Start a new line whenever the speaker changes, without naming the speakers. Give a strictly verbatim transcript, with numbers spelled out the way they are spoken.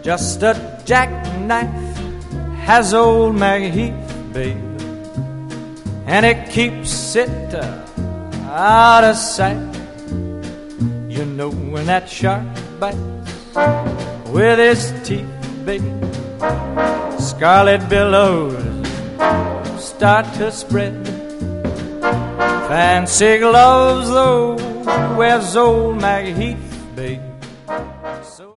just a jackknife has old Maggie Heath, babe, and it keeps it uh, out of sight. You know when that shark bites with his teeth, baby, scarlet billows start to spread. Fancy gloves, though, wears old Maggie Heath, babe,